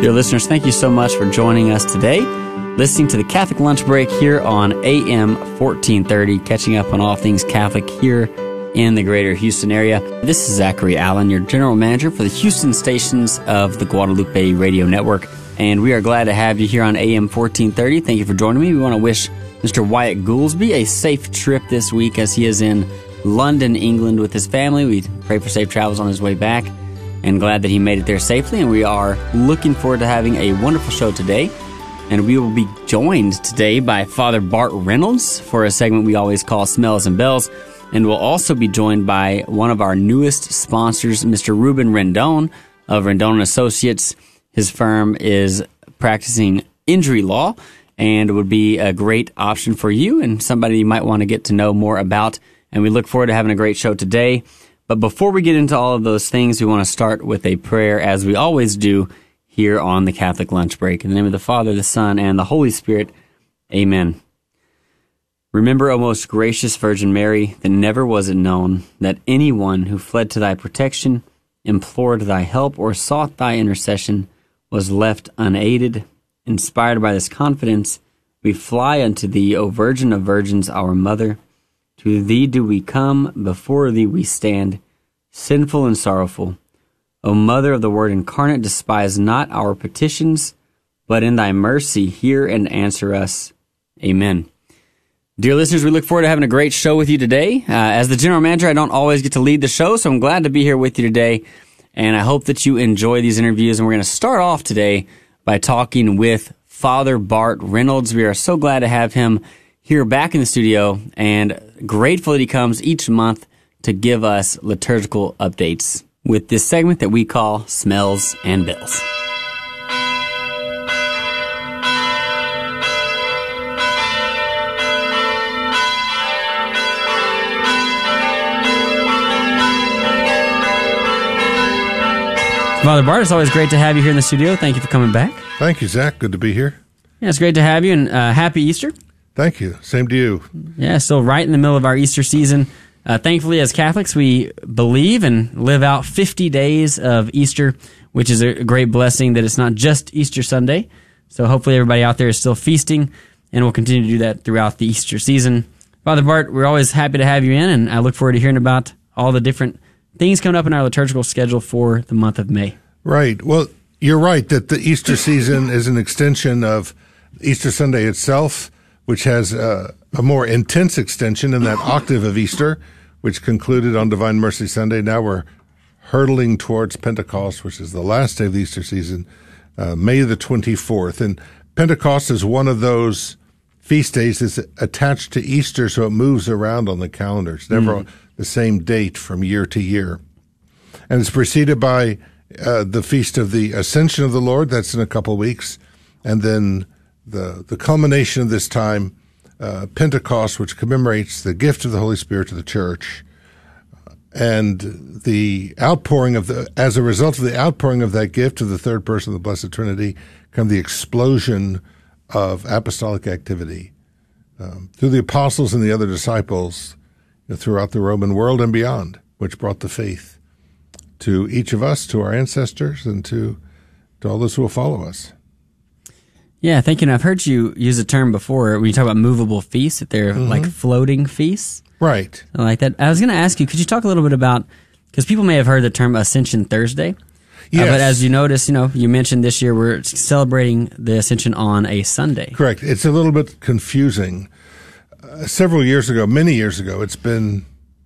Dear listeners, thank you so much for joining us today, listening to the Catholic Lunch Break here on AM 1430, catching up on all things Catholic here in the greater Houston area. This is Zachary Allen, your general manager for the Houston stations of the Guadalupe Radio Network, and we are glad to have you here on AM 1430. Thank you for joining me. We want to wish Mr. Wyatt Goolsby a safe trip this week as he is in London, England with his family. We pray for safe travels on his way back, and glad that he made it there safely. And we are looking forward to having a wonderful show today. And we will be joined today by Father Bart Reynolds for a segment we always call Smells and Bells. And we'll also be joined by one of our newest sponsors, Mr. Ruben Rendon of Rendon & Associates. His firm is practicing injury law and would be a great option for you and somebody you might want to get to know more about. And we look forward to having a great show today. But before we get into all of those things, we want to start with a prayer, as we always do here on the Catholic Lunch Break. In the name of the Father, the Son, and the Holy Spirit, amen. Remember, O most gracious Virgin Mary, that never was it known that anyone who fled to thy protection, implored thy help, or sought thy intercession was left unaided. Inspired by this confidence, we fly unto thee, O Virgin of Virgins, our Mother. To thee do we come, before thee we stand, sinful and sorrowful. O Mother of the Word incarnate, despise not our petitions, but in thy mercy hear and answer us. Amen. Dear listeners, we look forward to having a great show with you today. As the general manager, I don't always get to lead the show, so I'm glad to be here with you today, and I hope that you enjoy these interviews. And we're going to start off today by talking with Father Bart Reynolds. We are so glad to have him here back in the studio, and grateful that he comes each month to give us liturgical updates with this segment that we call Smells and Bells. Father Bart, it's always great to have you here in the studio. Thank you for coming back. Thank you, Zach. Good to be here. Yeah, it's great to have you, and happy Easter. Thank you. Same to you. Yeah, still right in the middle of our Easter season. Thankfully, as Catholics, we believe and live out 50 days of Easter, which is a great blessing that it's not just Easter Sunday. So hopefully everybody out there is still feasting, and we'll continue to do that throughout the Easter season. Father Bart, we're always happy to have you in, and I look forward to hearing about all the different things coming up in our liturgical schedule for the month of May. Right. Well, you're right that the Easter season is an extension of Easter Sunday itself, which has a more intense extension in that octave of Easter, which concluded on Divine Mercy Sunday. Now we're hurtling towards Pentecost, which is the last day of the Easter season, May the 24th. And Pentecost is one of those feast days that's attached to Easter, so it moves around on the calendar. It's never the same date from year to year. And it's preceded by the Feast of the Ascension of the Lord. That's in a couple of weeks. And then the culmination of this time, Pentecost, which commemorates the gift of the Holy Spirit to the Church, and the outpouring as a result of the outpouring of that gift to the third person of the Blessed Trinity, come the explosion of apostolic activity through the apostles and the other disciples throughout the Roman world and beyond, which brought the faith to each of us, to our ancestors, and to all those who will follow us. Yeah, thank you. And I've heard you use a term before when you talk about movable feasts, that they're like floating feasts. Right. I like that. I was going to ask you, could you talk a little bit about, because people may have heard the term Ascension Thursday. Yes. But as you notice, you mentioned this year we're celebrating the Ascension on a Sunday. Correct. It's a little bit confusing. Many years ago, it's been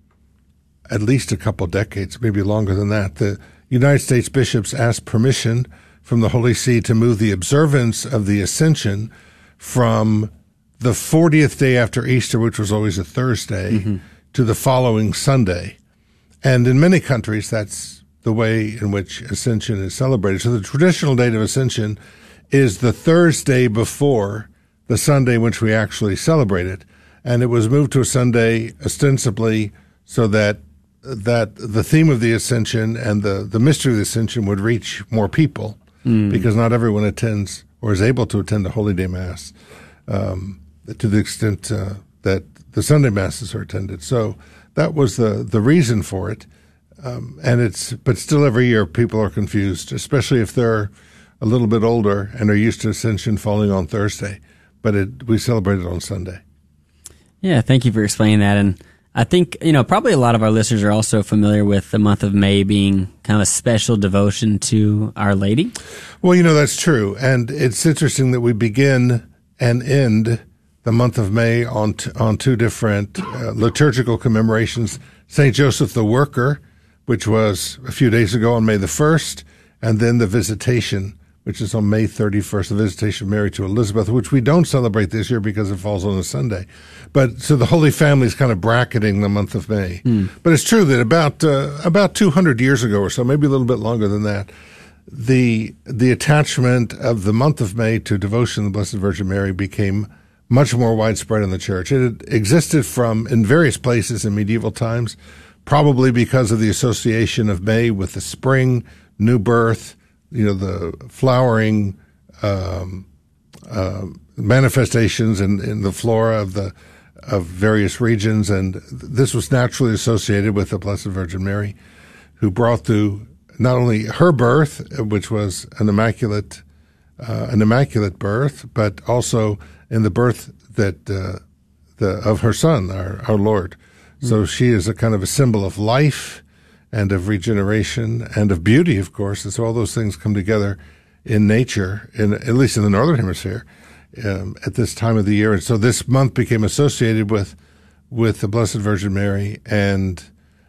at least a couple decades, maybe longer than that, the United States bishops asked permission from the Holy See to move the observance of the Ascension from the 40th day after Easter, which was always a Thursday, to the following Sunday. And in many countries, that's the way in which Ascension is celebrated. So the traditional date of Ascension is the Thursday before the Sunday in which we actually celebrate it. And it was moved to a Sunday ostensibly so that the theme of the Ascension and the mystery of the Ascension would reach more people, because not everyone attends or is able to attend a Holy Day Mass to the extent that the Sunday Masses are attended. So that was the reason for it. But still every year people are confused, especially if they're a little bit older and are used to Ascension falling on Thursday, but we celebrate it on Sunday. Yeah, thank you for explaining that. And I think, probably a lot of our listeners are also familiar with the month of May being kind of a special devotion to Our Lady. Well, that's true. And it's interesting that we begin and end the month of May on two different liturgical commemorations. St. Joseph the Worker, which was a few days ago on May the 1st, and then the Visitation, which is on May 31st, the Visitation of Mary to Elizabeth, which we don't celebrate this year because it falls on a Sunday. But so the Holy Family is kind of bracketing the month of May. But it's true that about 200 years ago or so, maybe a little bit longer than that, the attachment of the month of May to devotion to the Blessed Virgin Mary became much more widespread in the church. It had existed in various places in medieval times, probably because of the association of May with the spring, new birth, the flowering manifestations in the flora of various regions, and this was naturally associated with the Blessed Virgin Mary, who brought through not only her birth, which was an immaculate birth, but also in the birth of her Son, our Lord. So she is a kind of a symbol of life and of regeneration and of beauty, of course. And so all those things come together in nature, at least in the Northern Hemisphere, at this time of the year. And so this month became associated with the Blessed Virgin Mary, and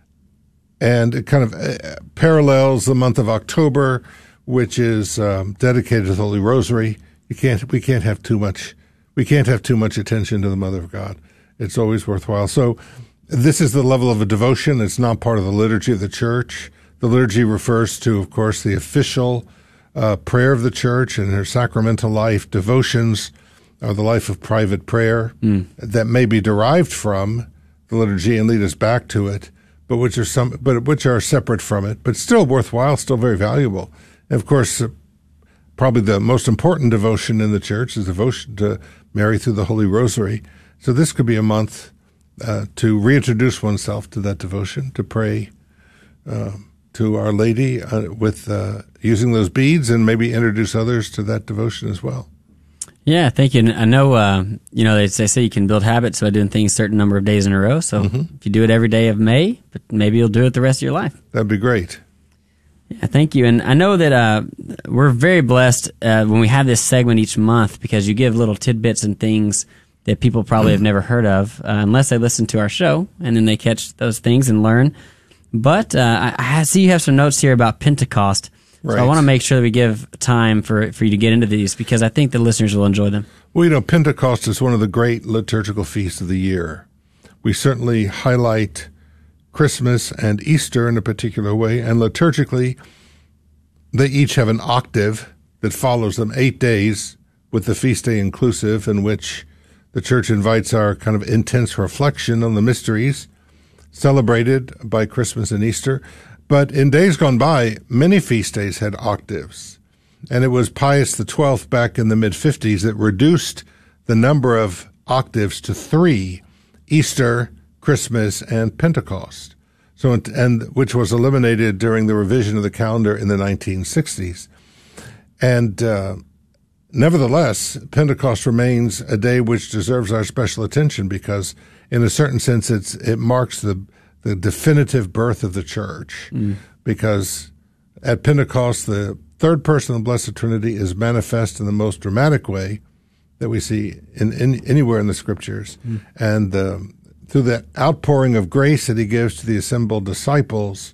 it kind of parallels the month of October, which is dedicated to the Holy Rosary. We can't have too much attention to the Mother of God. It's always worthwhile. So this is the level of a devotion. It's not part of the liturgy of the church. The liturgy refers to, of course, the official prayer of the church and her sacramental life. Devotions are the life of private prayer that may be derived from the liturgy and lead us back to it, but which are separate from it, but still worthwhile, still very valuable. And of course, probably the most important devotion in the church is devotion to Mary through the Holy Rosary. So this could be a month to reintroduce oneself to that devotion, to pray to Our Lady with using those beads, and maybe introduce others to that devotion as well. Yeah, thank you. And I know, they say you can build habits by doing things a certain number of days in a row. So if you do it every day of May, but maybe you'll do it the rest of your life. That'd be great. Yeah, thank you. And I know that we're very blessed when we have this segment each month, because you give little tidbits and things that people probably have never heard of unless they listen to our show, and then they catch those things and learn. But I see you have some notes here about Pentecost. Right. So I want to make sure that we give time for you to get into these, because I think the listeners will enjoy them. Well, Pentecost is one of the great liturgical feasts of the year. We certainly highlight Christmas and Easter in a particular way, and liturgically, they each have an octave that follows them, 8 days, with the feast day inclusive, in which the church invites our kind of intense reflection on the mysteries celebrated by Christmas and Easter. But in days gone by, many feast days had octaves. And it was Pius XII back in the mid-50s that reduced the number of octaves to 3, Easter, Christmas, and Pentecost. And which was eliminated during the revision of the calendar in the 1960s. And nevertheless, Pentecost remains a day which deserves our special attention, because in a certain sense it marks the definitive birth of the church, because at Pentecost the third person of the Blessed Trinity is manifest in the most dramatic way that we see in anywhere in the Scriptures. And through that outpouring of grace that he gives to the assembled disciples,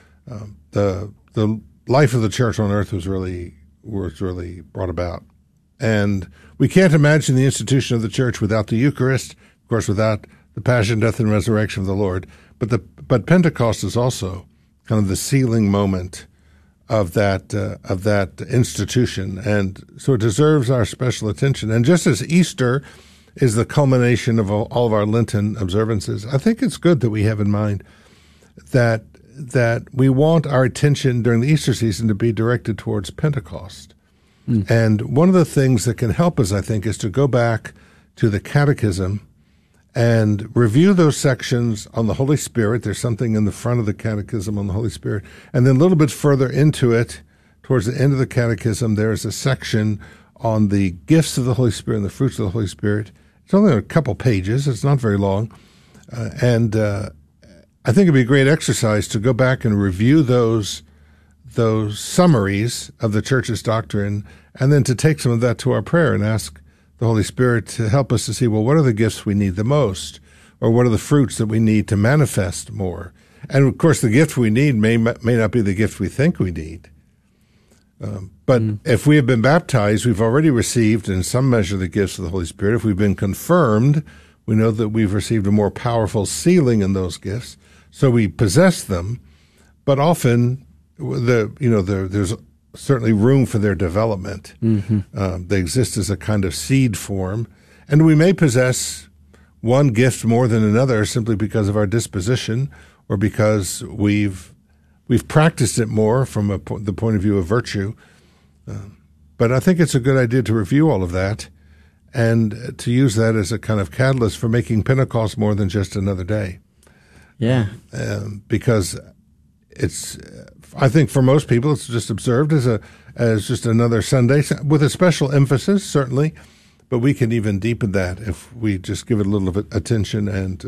the life of the church on earth was really brought about. And we can't imagine the institution of the church without the Eucharist, of course, without the passion, death, and resurrection of the Lord. But Pentecost is also kind of the sealing moment of that institution, and so it deserves our special attention. And just as Easter is the culmination of all of our Lenten observances, I think it's good that we have in mind that we want our attention during the Easter season to be directed towards Pentecost. And one of the things that can help us, I think, is to go back to the Catechism and review those sections on the Holy Spirit. There's something in the front of the Catechism on the Holy Spirit. And then a little bit further into it towards the end of the Catechism, there is a section on the gifts of the Holy Spirit and the fruits of the Holy Spirit. It's only a couple pages. It's not very long. And I think it'd be a great exercise to go back and review those summaries of the Church's doctrine, and then to take some of that to our prayer and ask the Holy Spirit to help us to see, well, what are the gifts we need the most? Or what are the fruits that we need to manifest more? And, of course, the gift we need may not be the gift we think we need. But if we have been baptized, we've already received in some measure the gifts of the Holy Spirit. If we've been confirmed, we know that we've received a more powerful sealing in those gifts. So we possess them, but often there's certainly room for their development. They exist as a kind of seed form. And we may possess one gift more than another simply because of our disposition or because we've practiced it more from the point of view of virtue. But I think it's a good idea to review all of that and to use that as a kind of catalyst for making Pentecost more than just another day. Yeah. Because I think for most people, it's just observed as just another Sunday with a special emphasis, certainly. But we can even deepen that if we just give it a little bit attention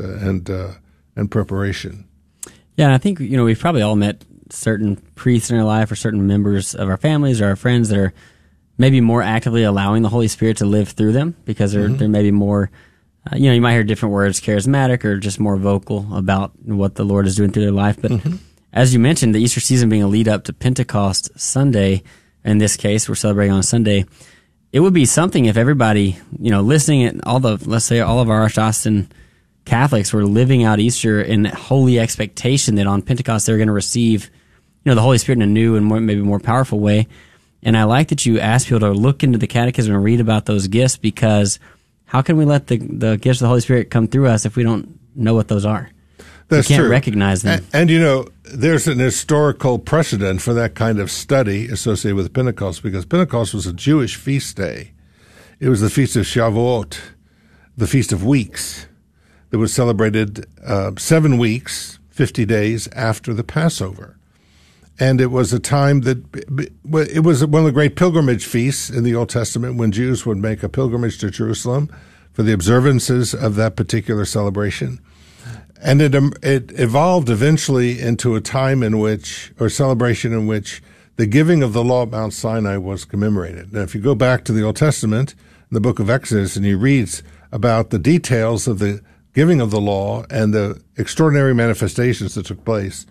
and preparation. Yeah, and I think we've probably all met certain priests in our life or certain members of our families or our friends that are maybe more actively allowing the Holy Spirit to live through them because they're maybe more, you might hear different words, charismatic or just more vocal about what the Lord is doing through their life. But as you mentioned, the Easter season being a lead up to Pentecost Sunday, in this case, we're celebrating on Sunday. It would be something if everybody, listening at let's say all of our Archdiocesan Catholics were living out Easter in holy expectation that on Pentecost they were going to receive, the Holy Spirit in a new and maybe more powerful way. And I like that you asked people to look into the Catechism and read about those gifts, because how can we let the gifts of the Holy Spirit come through us if we don't know what those are? That's we can't true. recognize them. And there's an historical precedent for that kind of study associated with Pentecost, because Pentecost was a Jewish feast day. It was the Feast of Shavuot, the Feast of Weeks, that was celebrated 7 weeks, 50 days after the Passover. And it was a time that it was one of the great pilgrimage feasts in the Old Testament when Jews would make a pilgrimage to Jerusalem for the observances of that particular celebration. And it evolved eventually into a time celebration in which the giving of the law at Mount Sinai was commemorated. Now, if you go back to the Old Testament, in the book of Exodus, and you read about the details of the giving of the law and the extraordinary manifestations that took place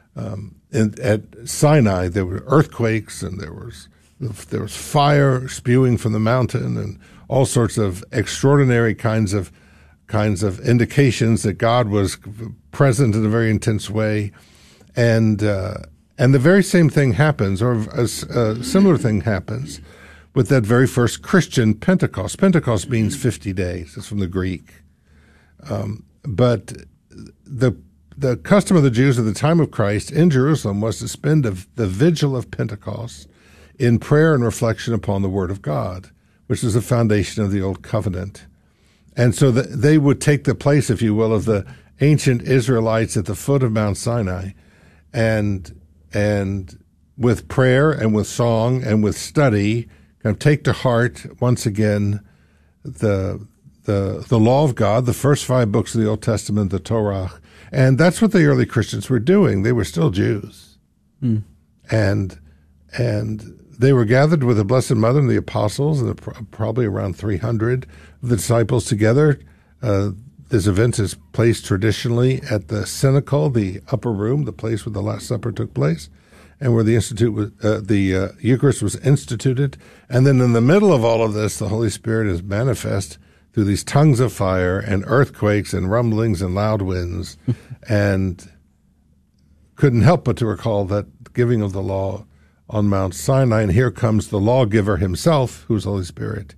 at Sinai, there were earthquakes and there was fire spewing from the mountain and all sorts of extraordinary kinds of indications that God was present in a very intense way, and the very same thing happens, or a similar thing happens, with that very first Christian Pentecost. Pentecost means 50 days. It's from the Greek, but the custom of the Jews at the time of Christ in Jerusalem was to spend the vigil of Pentecost in prayer and reflection upon the Word of God, which is the foundation of the Old Covenant. And so they would take the place, if you will, of the ancient Israelites at the foot of Mount Sinai, and with prayer and with song and with study, kind of take to heart once again the law of God, the first 5 books of the Old Testament, the Torah. And that's what the early Christians were doing. They were still Jews. And they were gathered with the Blessed Mother and the apostles, and probably around 300 of the disciples together. This event is placed traditionally at the cenacle, the upper room, the place where the Last Supper took place, and where the Eucharist was instituted. And then in the middle of all of this, the Holy Spirit is manifest through these tongues of fire and earthquakes and rumblings and loud winds, and couldn't help but to recall that giving of the law on Mount Sinai. And here comes the lawgiver himself, who's the Holy Spirit,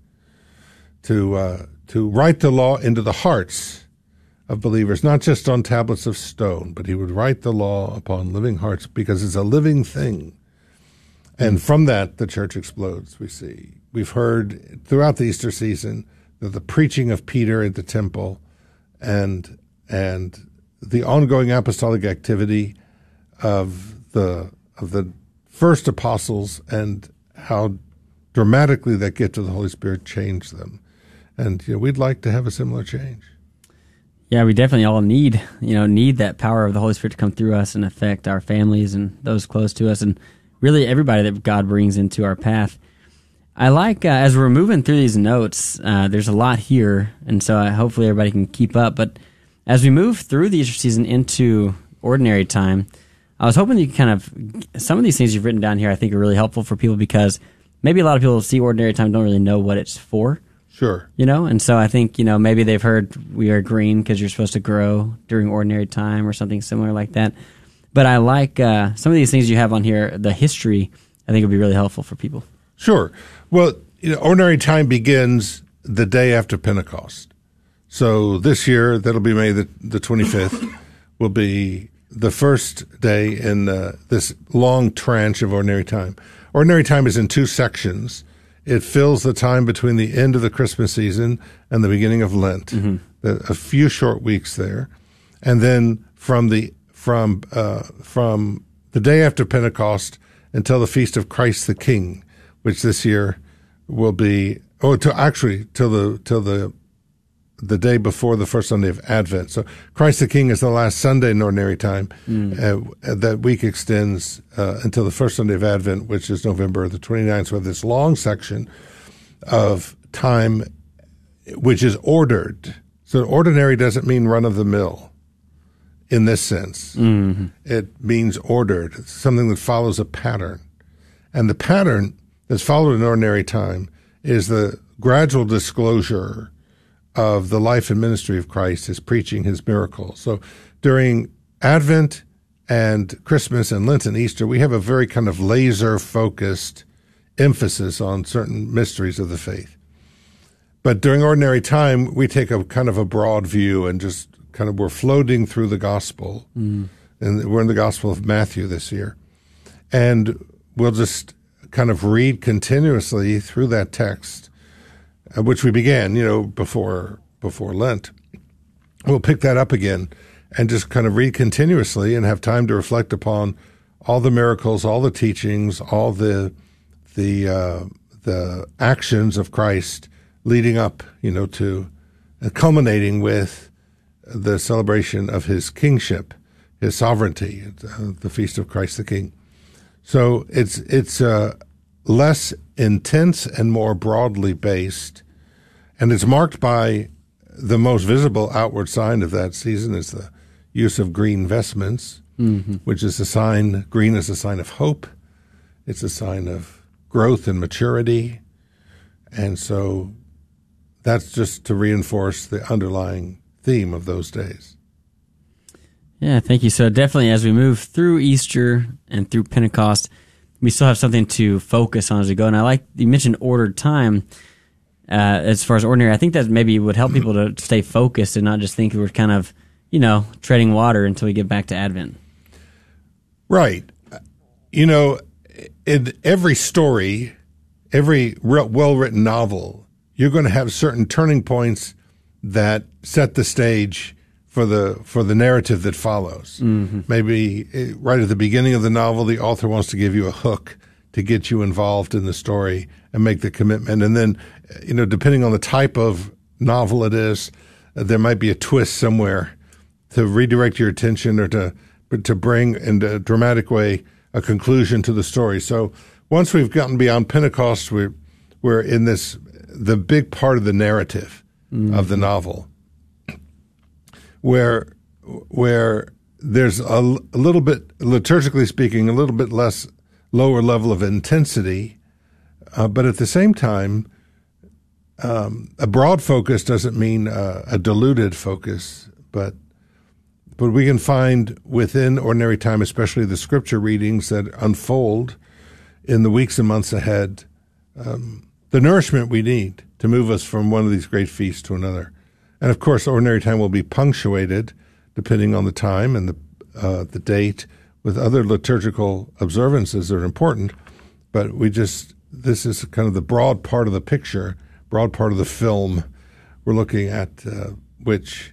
to write the law into the hearts of believers, not just on tablets of stone, but he would write the law upon living hearts, because it's a living thing. And from that, the church explodes, we see. We've heard throughout the Easter season that the preaching of Peter at the temple and the ongoing apostolic activity of the first apostles and how dramatically that gift of the Holy Spirit changed them. And we'd like to have a similar change. Yeah, we definitely all need that power of the Holy Spirit to come through us and affect our families and those close to us, and really everybody that God brings into our path. I like, as we're moving through these notes, there's a lot here, and so hopefully everybody can keep up. But as we move through the Easter season into ordinary time, I was hoping you could some of these things you've written down here I think are really helpful for people, because maybe a lot of people see ordinary time, don't really know what it's for. Sure. And so I think, maybe they've heard we are green because you're supposed to grow during ordinary time or something similar like that. But I like some of these things you have on here, the history, I think would be really helpful for people. Sure. Well, ordinary time begins the day after Pentecost. So this year, that'll be May the 25th, will be the first day in this long tranche of ordinary time. Ordinary time is in two sections. It fills the time between the end of the Christmas season and the beginning of Lent, a few short weeks there. And then from the day after Pentecost until the Feast of Christ the King, which this year will be, till the day before the first Sunday of Advent. So Christ the King is the last Sunday in ordinary time. That week extends until the first Sunday of Advent, which is November the 29th. So we have this long section of time which is ordered. So ordinary doesn't mean run-of-the-mill in this sense. Mm-hmm. It means ordered. It's something that follows a pattern. And the pattern that's followed in ordinary time is the gradual disclosure of the life and ministry of Christ, his preaching, his miracles. So during Advent and Christmas and Lent and Easter, we have a very kind of laser-focused emphasis on certain mysteries of the faith. But during ordinary time, we take a kind of a broad view and just kind of we're floating through the gospel. And we're in the Gospel of Matthew this year. And we'll just kind of read continuously through that text, which we began, before Lent. We'll pick that up again and just kind of read continuously and have time to reflect upon all the miracles, all the teachings, all the actions of Christ leading up, to culminating with the celebration of his kingship, his sovereignty, the Feast of Christ the King. So it's less intense and more broadly based, and it's marked by the most visible outward sign of that season is the use of green vestments, which is green is a sign of hope. It's a sign of growth and maturity. And so that's just to reinforce the underlying theme of those days. Yeah, thank you. So definitely as we move through Easter and through Pentecost, we still have something to focus on as we go. And I like, you mentioned ordered time as far as ordinary. I think that maybe would help people to stay focused and not just think we're kind of, treading water until we get back to Advent. Right. In every story, every well-written novel, you're going to have certain turning points that set the stage for the narrative that follows. Maybe right at the beginning of the novel, the author wants to give you a hook to get you involved in the story and make the commitment. And then, depending on the type of novel it is, there might be a twist somewhere to redirect your attention or to bring in a dramatic way a conclusion to the story. So once we've gotten beyond Pentecost, we're in the big part of the narrative of the novel, where there's a little bit, liturgically speaking, a little bit lower level of intensity, but at the same time, a broad focus doesn't mean a diluted focus, but we can find within ordinary time, especially the scripture readings that unfold in the weeks and months ahead, the nourishment we need to move us from one of these great feasts to another. And of course, ordinary time will be punctuated, depending on the time and the date, with other liturgical observances that are important. But this is kind of the broad part of the picture, broad part of the film we're looking at, which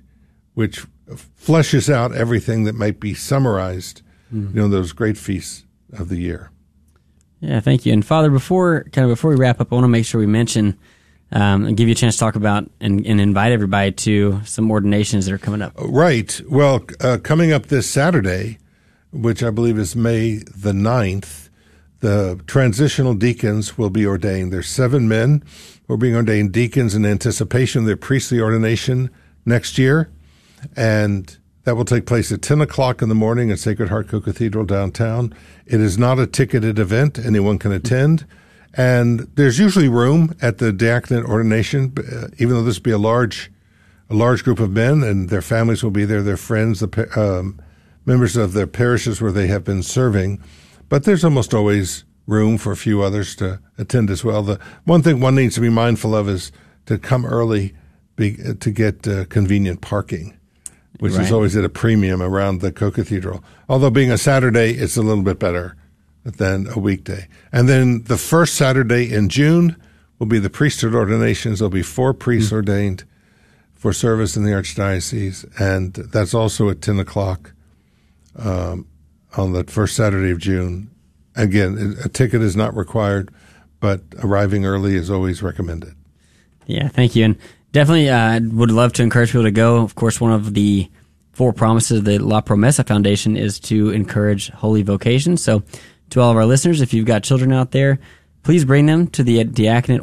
fleshes out everything that might be summarized, those great feasts of the year. Yeah, thank you. And Father, before we wrap up, I want to make sure we mention and give you a chance to talk about and invite everybody to some ordinations that are coming up. Right. Well, coming up this Saturday, which I believe is May the 9th, the transitional deacons will be ordained. There's 7 men who are being ordained deacons in anticipation of their priestly ordination next year. And that will take place at 10 o'clock in the morning at Sacred Heart Co-Cathedral downtown. It is not a ticketed event. Anyone can attend. And there's usually room at the diaconate ordination, even though this will be a large group of men, and their families will be there, their friends, the members of their parishes where they have been serving. But there's almost always room for a few others to attend as well. The one thing one needs to be mindful of is to come early to get convenient parking, which is always at a premium around the Co-Cathedral. Although being a Saturday, it's a little bit better than a weekday. And then the first Saturday in June will be the priesthood ordinations. There'll be 4 priests ordained for service in the Archdiocese, and that's also at 10 o'clock on the first Saturday of June. Again, a ticket is not required, but arriving early is always recommended. Yeah, thank you. And definitely would love to encourage people to go. Of course, one of the 4 promises of the La Promesa Foundation is to encourage holy vocation. So to all of our listeners, if you've got children out there, please bring them to the diaconate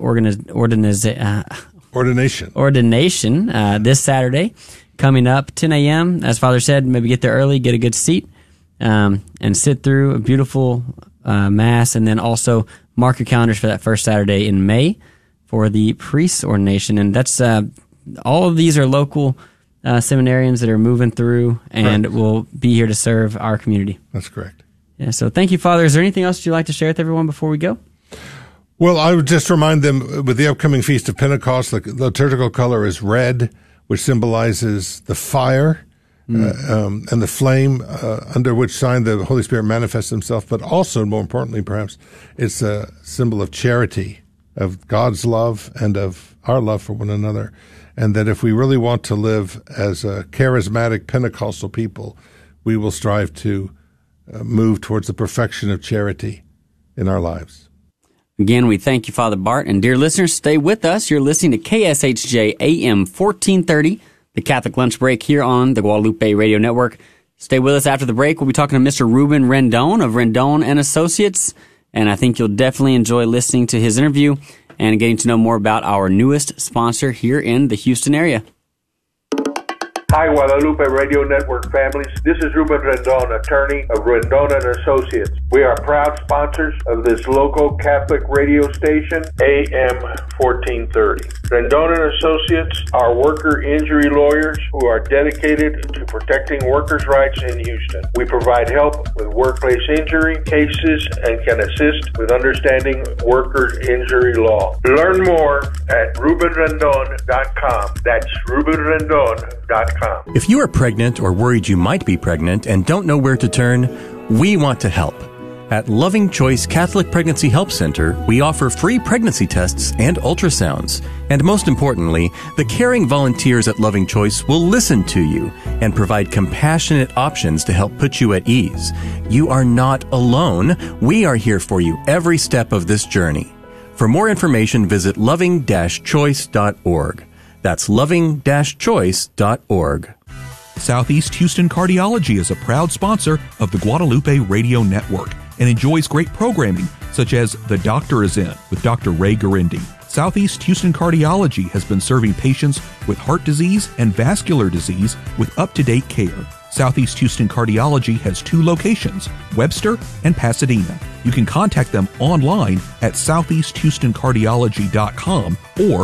ordination this Saturday coming up, 10 a.m. As Father said, maybe get there early, get a good seat, and sit through a beautiful Mass, and then also mark your calendars for that first Saturday in May for the priest's ordination. And that's all of these are local seminarians that are moving through and will be here to serve our community. That's correct. Yeah, so thank you, Father. Is there anything else you'd like to share with everyone before we go? Well, I would just remind them with the upcoming Feast of Pentecost, the liturgical color is red, which symbolizes the fire and the flame under which sign the Holy Spirit manifests himself. But also, more importantly, perhaps, it's a symbol of charity, of God's love and of our love for one another. And that if we really want to live as a charismatic Pentecostal people, we will strive to move towards the perfection of charity in our lives. Again, we thank you, Father Bart. And dear listeners, stay with us. You're listening to KSHJ AM 1430, the Catholic Lunch Break here on the Guadalupe Radio Network. Stay with us after the break. We'll be talking to Mr. Ruben Rendon of Rendon and Associates. And I think you'll definitely enjoy listening to his interview and getting to know more about our newest sponsor here in the Houston area. Hi, Guadalupe Radio Network families. This is Ruben Rendon, attorney of Rendon and Associates. We are proud sponsors of this local Catholic radio station, AM 1430. Rendon and Associates are worker injury lawyers who are dedicated to protecting workers' rights in Houston. We provide help with workplace injury cases and can assist with understanding workers' injury law. Learn more at RubenRendon.com. That's RubenRendon.com. If you are pregnant or worried you might be pregnant and don't know where to turn, we want to help. At Loving Choice Catholic Pregnancy Help Center, we offer free pregnancy tests and ultrasounds. And most importantly, the caring volunteers at Loving Choice will listen to you and provide compassionate options to help put you at ease. You are not alone. We are here for you every step of this journey. For more information, visit loving-choice.org. That's loving-choice.org. Southeast Houston Cardiology is a proud sponsor of the Guadalupe Radio Network and enjoys great programming such as The Doctor is In with Dr. Ray Garindi. Southeast Houston Cardiology has been serving patients with heart disease and vascular disease with up-to-date care. Southeast Houston Cardiology has 2 locations, Webster and Pasadena. You can contact them online at southeasthoustancardiology.com or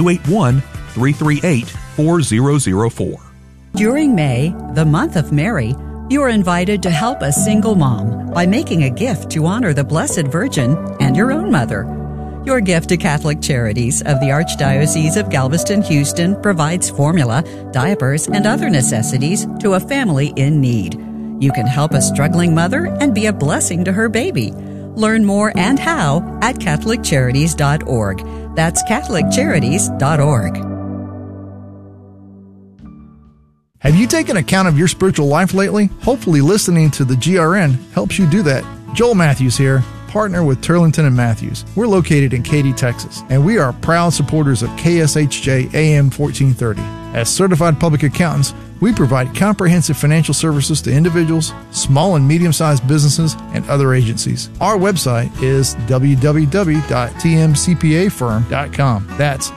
281-338-4004. During May, the month of Mary, you are invited to help a single mom by making a gift to honor the Blessed Virgin and your own mother. Your gift to Catholic Charities of the Archdiocese of Galveston-Houston provides formula, diapers, and other necessities to a family in need. You can help a struggling mother and be a blessing to her baby. Learn more and how at CatholicCharities.org. That's CatholicCharities.org. Have you taken account of your spiritual life lately? Hopefully listening to the GRN helps you do that. Joel Matthews here. partner with Turlington and Matthews. We're located in Katy, Texas, and we are proud supporters of KSHJ AM 1430. As certified public accountants, we provide comprehensive financial services to individuals, small and medium-sized businesses, and other agencies. Our website is www.tmcpafirm.com. That's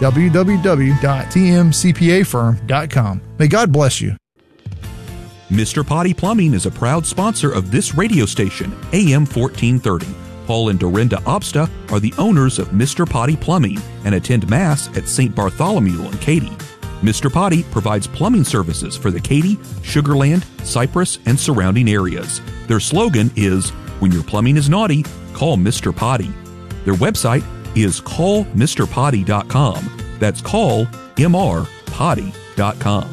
www.tmcpafirm.com. May God bless you. Mr. Potty Plumbing is a proud sponsor of this radio station, AM 1430. Paul and Dorinda Obsta are the owners of Mr. Potty Plumbing and attend Mass at St. Bartholomew in Katy. Mr. Potty provides plumbing services for the Katy, Sugar Land, Cypress, and surrounding areas. Their slogan is, "When your plumbing is naughty, call Mr. Potty." Their website is callmrpotty.com. That's callmrpotty.com.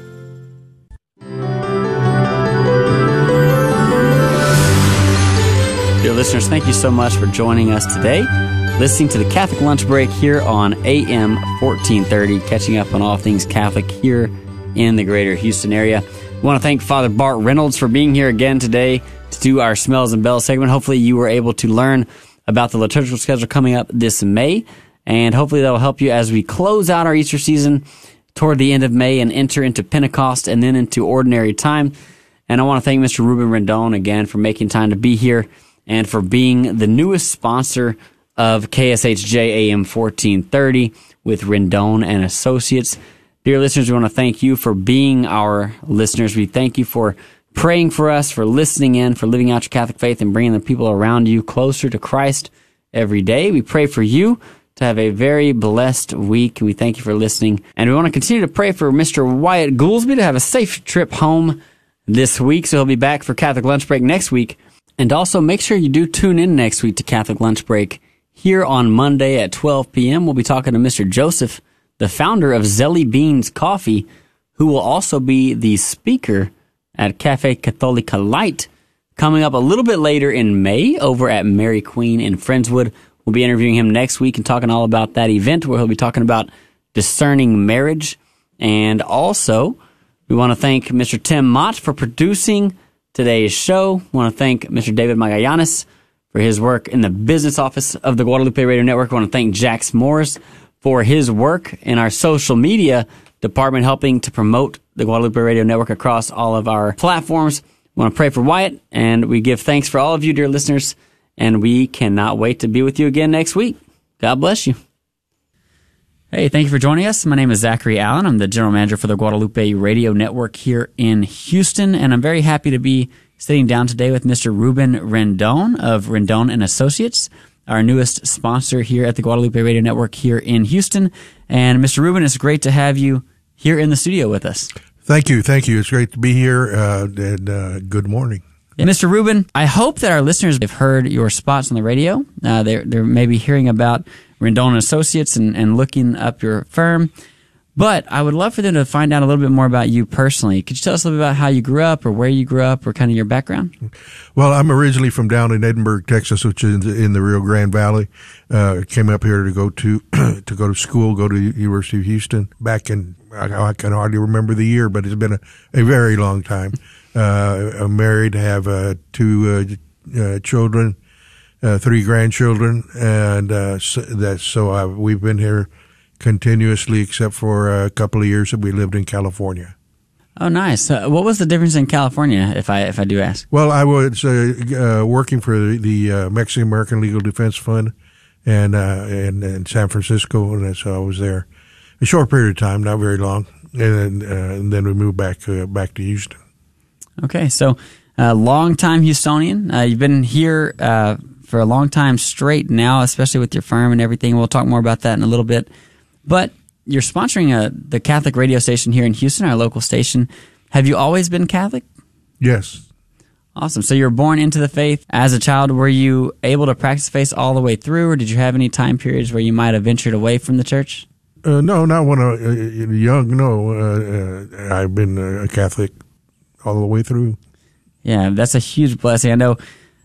Dear listeners, thank you so much for joining us today. Listening to the Catholic Lunch Break here on AM 1430, catching up on all things Catholic here in the greater Houston area. We want to thank Father Bart Reynolds for being here again today to do our Smells and Bells segment. Hopefully you were able to learn about the liturgical schedule coming up this May, and hopefully that will help you as we close out our Easter season toward the end of May and enter into Pentecost and then into ordinary time. And I want to thank Mr. Ruben Rendon again for making time to be here and for being the newest sponsor of KSHJ AM 1430 with Rendon and Associates. Dear listeners, we want to thank you for being our listeners. We thank you for praying for us, for listening in, for living out your Catholic faith and bringing the people around you closer to Christ every day. We pray for you to have a very blessed week. We thank you for listening. And we want to continue to pray for Mr. Wyatt Goolsby to have a safe trip home this week. So he'll be back for Catholic Lunch Break next week. And also make sure you do tune in next week to Catholic Lunch Break. Here on Monday at 12 p.m., we'll be talking to Mr. Joseph, the founder of Zelly Beans Coffee, who will also be the speaker at Cafe Catholica Light coming up a little bit later in May over at Mary Queen in Friendswood. We'll be interviewing him next week and talking all about that event where he'll be talking about discerning marriage. And also, we want to thank Mr. Tim Mott for producing today's show. We want to thank Mr. David Magallanes for his work in the business office of the Guadalupe Radio Network. I want to thank Jax Morris for his work in our social media department, helping to promote the Guadalupe Radio Network across all of our platforms. We want to pray for Wyatt, and we give thanks for all of you, dear listeners, and we cannot wait to be with you again next week. God bless you. Hey, thank you for joining us. My name is Zachary Allen. I'm the general manager for the Guadalupe Radio Network here in Houston, and I'm very happy to be sitting down today with Mr. Ruben Rendon of Rendon and Associates, our newest sponsor here at the Guadalupe Radio Network here in Houston. And Mr. Ruben, it's great to have you here in the studio with us. Thank you. It's great to be here, and good morning. Yeah, Mr. Ruben, I hope that our listeners have heard your spots on the radio. They're maybe hearing about Rendon and Associates and looking up your firm. But I would love for them to find out a little bit more about you personally. Could you tell us a little bit about how you grew up or where you grew up or kind of your background? Well, I'm originally from down in Edinburgh, Texas, which is in the Rio Grande Valley. Came up here to go to school, go to University of Houston back in, I can hardly remember the year, but it's been a very long time. I'm married, have two children, 3 grandchildren, and we've been here continuously, except for a couple of years that we lived in California. Oh, nice. What was the difference in California, if I do ask? Well, I was working for the Mexican American Legal Defense Fund, and in San Francisco, and so I was there a short period of time, not very long, and then we moved back to Houston. Okay, so long-time Houstonian. You've been here for a long time straight now, especially with your firm and everything. We'll talk more about that in a little bit. But you're sponsoring the Catholic radio station here in Houston, our local station. Have you always been Catholic? Yes. Awesome. So you were born into the faith as a child. Were you able to practice faith all the way through, or did you have any time periods where you might have ventured away from the church? No, not when I was young. No, I've been a Catholic all the way through. Yeah, that's a huge blessing. I know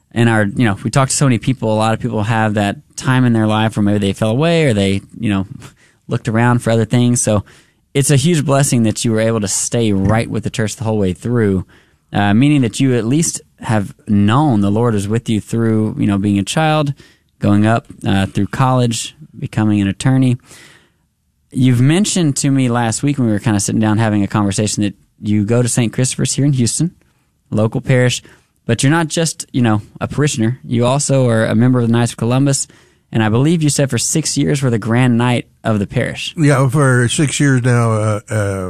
we talk to so many people. A lot of people have that time in their life where maybe they fell away or they, looked around for other things. So it's a huge blessing that you were able to stay right with the church the whole way through. meaning that you at least have known the Lord is with you through, being a child, going up through college, becoming an attorney. You've mentioned to me last week when we were kind of sitting down having a conversation that you go to St. Christopher's here in Houston, local parish, but you're not just, a parishioner. You also are a member of the Knights of Columbus, and I believe you said for 6 years were the Grand Knight of the parish. Yeah, for 6 years now,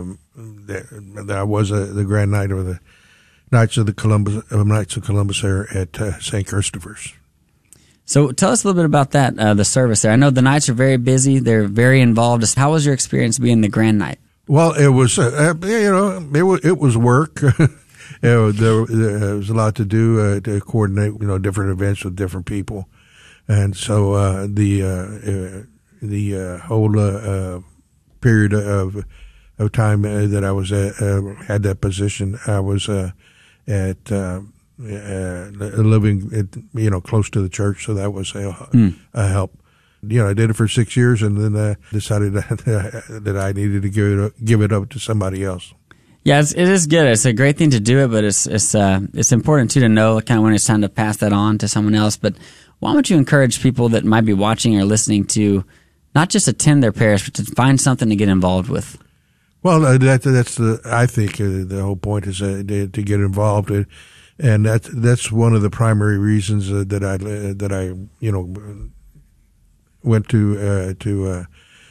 I was the Grand Knight of the Knights of Columbus there at St. Christopher's. So tell us a little bit about that, the service there. I know the Knights are very busy. They're very involved. How was your experience being the Grand Knight? Well, it was, it was work. There was a lot to do to coordinate, different events with different people. And so the whole period of time that I was had that position, I was living close to the church, so that was a help. I did it for 6 years, and then decided that I needed to give it up to somebody else. Yeah, it is good. It's a great thing to do it, but it's important too to know kind of when it's time to pass that on to someone else. But why don't you encourage people that might be watching or listening to not just attend their parish, but to find something to get involved with? Well, I think the whole point is to get involved, and that's one of the primary reasons that I went to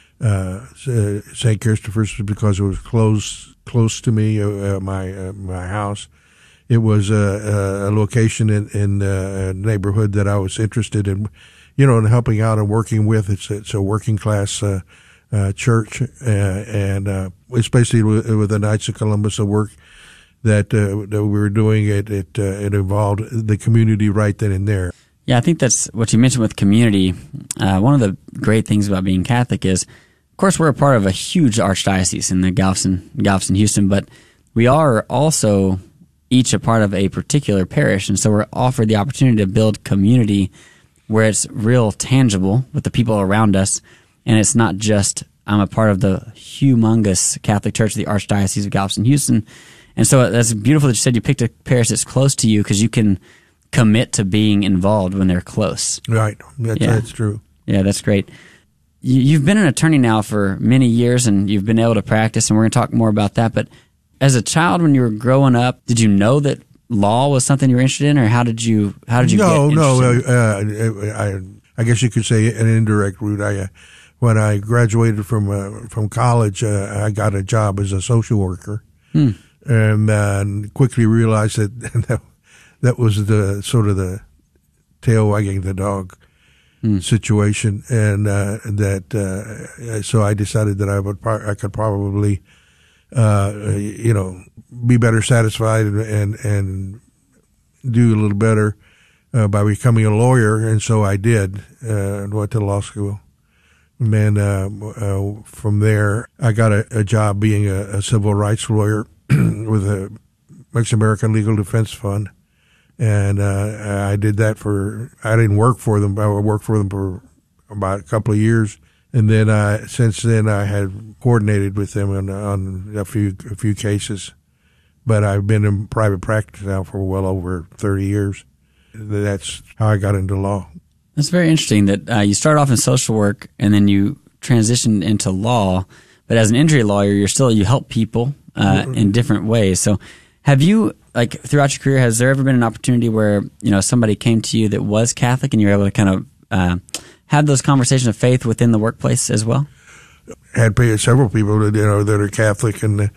St. Christopher's, because it was close to me, my house. It was a location in a neighborhood that I was interested in, in helping out and working with. It's a working class church, and especially with the Knights of Columbus, the work that we were doing, it involved the community right then and there. Yeah, I think that's what you mentioned with community. One of the great things about being Catholic is, of course, we're a part of a huge archdiocese in the Galveston, Houston, but we are also each a part of a particular parish, and so we're offered the opportunity to build community where it's real tangible with the people around us, and it's not just I'm a part of the humongous Catholic Church of the Archdiocese of Galveston, Houston. And so that's beautiful that you said you picked a parish that's close to you, because you can commit to being involved when they're close. Right. That's true. Yeah, that's great. You've been an attorney now for many years, and you've been able to practice, and we're going to talk more about that. But as a child, when you were growing up, did you know that law was something you were interested in, or how did you get interested? I guess you could say an indirect route. When I graduated from college, I got a job as a social worker, and quickly realized that was the sort of the tail wagging the dog situation, and so I decided that I could probably be better satisfied and do a little better by becoming a lawyer, and so I did. Went to law school. And then from there, I got a job being a civil rights lawyer with the Mexican American Legal Defense Fund. And I did that I didn't work for them, but I worked for them for about a couple of years. And then since then, I had coordinated with them on a few cases. But I've been in private practice now for well over 30 years. That's how I got into law. That's very interesting that you started off in social work and then you transitioned into law. But as an injury lawyer, you help people in different ways. So have you, throughout your career, has there ever been an opportunity where, somebody came to you that was Catholic and you were able to kind of have those conversations of faith within the workplace as well? Had several people that are Catholic, and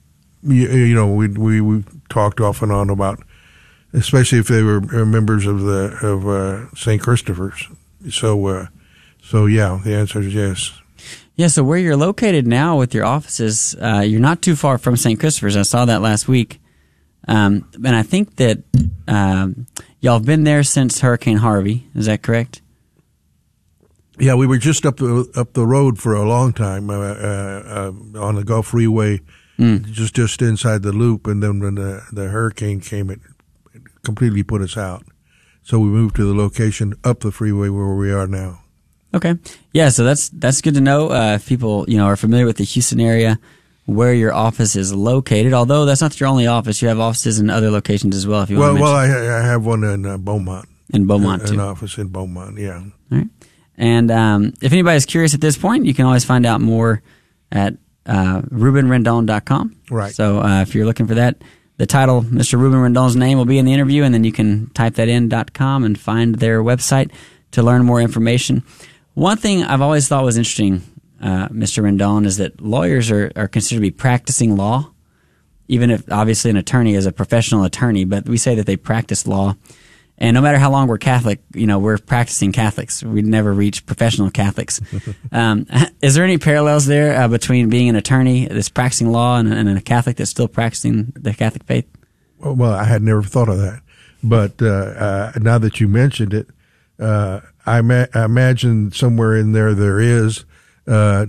we talked off and on about, especially if they were members of St. Christopher's. So yeah, the answer is yes. Yeah, so where you're located now with your offices, you're not too far from St. Christopher's. I saw that last week. And I think that y'all have been there since Hurricane Harvey. Is that correct? Yeah, we were just up the road for a long time on the Gulf Freeway, just inside the loop. And then when the hurricane came, it completely put us out. So we moved to the location up the freeway where we are now. Okay. Yeah, so that's good to know. If people, are familiar with the Houston area, where your office is located, although that's not your only office. You have offices in other locations as well, if you want to mention. Well, I have one in Beaumont. In Beaumont, too. An office in Beaumont, yeah. All right. And if anybody's curious at this point, you can always find out more at RubenRendon.com. Right. So if you're looking for that, the title, Mr. Ruben Rendon's name, will be in the interview, and then you can type that in .com and find their website to learn more information. One thing I've always thought was interesting, Mr. Rendon, is that lawyers are considered to be practicing law, even if obviously an attorney is a professional attorney, but we say that they practice law. And no matter how long we're Catholic, we're practicing Catholics. We never reach professional Catholics. Is there any parallels there between being an attorney that's practicing law and a Catholic that's still practicing the Catholic faith? Well, I had never thought of that. But now that you mentioned it, I imagine somewhere in there is, I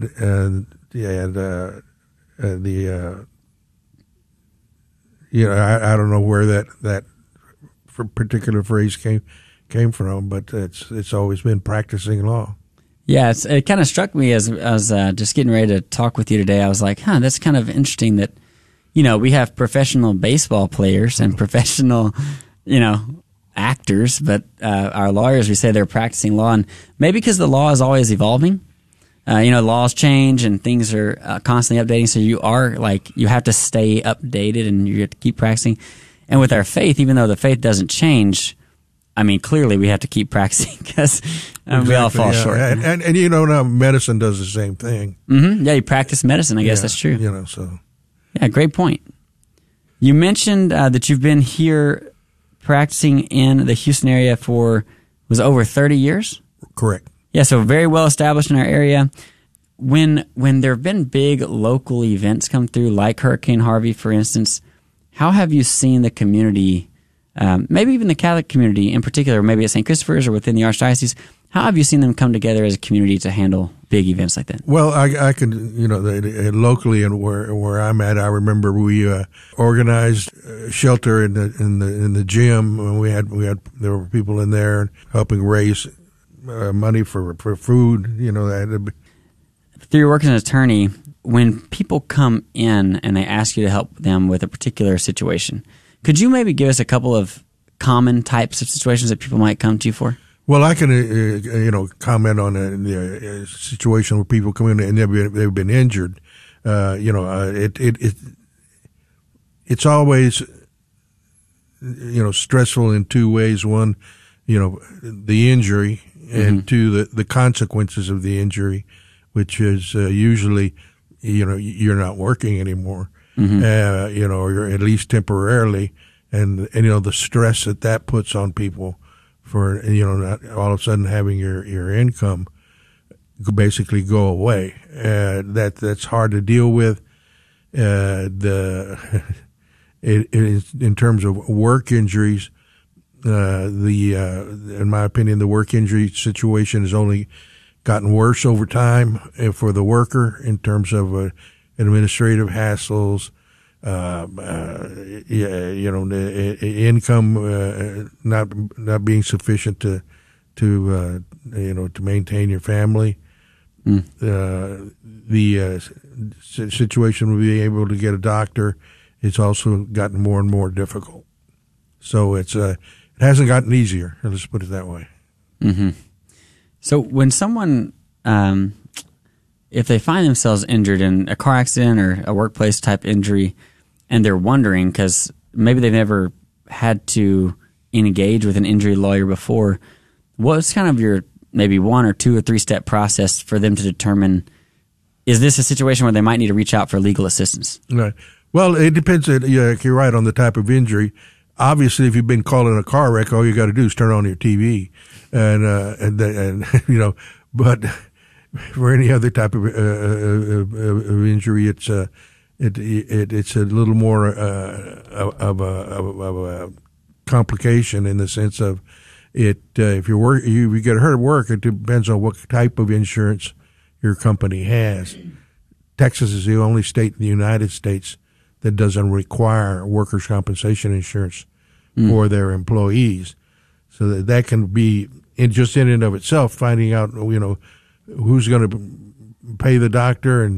don't know where that particular phrase came from, but it's always been practicing law. Yeah, it kind of struck me as I was just getting ready to talk with you today. I was like, that's kind of interesting that, we have professional baseball players and professional, actors, but our lawyers, we say they're practicing law, and maybe because the law is always evolving. Laws change and things are constantly updating, so you have to stay updated and you have to keep practicing. And with our faith, even though the faith doesn't change, clearly we have to keep practicing because we all fall short. And medicine does the same thing. Mm-hmm. Yeah, you practice medicine. I guess that's true. So. Yeah, great point. You mentioned that you've been here practicing in the Houston area for, was it over 30 years? Correct. Yeah, so very well established in our area. When there have been big local events come through, like Hurricane Harvey, for instance, how have you seen the community, maybe even the Catholic community in particular, maybe at St. Christopher's or within the Archdiocese, how have you seen them come together as a community to handle big events like that? Well, I can, locally and where I'm at, I remember we organized shelter in the gym, and there were people in there helping raise money for food. Through your work as an attorney, when people come in and they ask you to help them with a particular situation, could you maybe give us a couple of common types of situations that people might come to you for? Well, I can, comment on the situation where people come in and they've been injured. It's always, stressful in two ways. One, the injury, and two, the consequences of the injury, which is usually, you're not working anymore, or you're at least temporarily, and the stress that puts on people for, not all of a sudden having your income basically go away. That's hard to deal with. In terms of work injuries, in my opinion, the work injury situation has only gotten worse over time for the worker in terms of administrative hassles, income not being sufficient to maintain your family. The situation of being able to get a doctor, it's also gotten more and more difficult. So it hasn't gotten easier. Let's put it that way. Mm-hmm. So when someone, if they find themselves injured in a car accident or a workplace type injury, and they're wondering because maybe they've never had to engage with an injury lawyer before, what's kind of your maybe 1 or 2 or 3 step process for them to determine, is this a situation where they might need to reach out for legal assistance? Right. Well, it depends. You're right on the type of injury. Obviously, if you've been caught in a car wreck, all you got to do is turn on your TV, and But for any other type of injury, it's a little more of a complication in the sense of it. If you get hurt at work, it depends on what type of insurance your company has. Texas is the only state in the United States that doesn't require workers' compensation insurance for their employees. So that can be, just in and of itself, finding out, who's going to pay the doctor and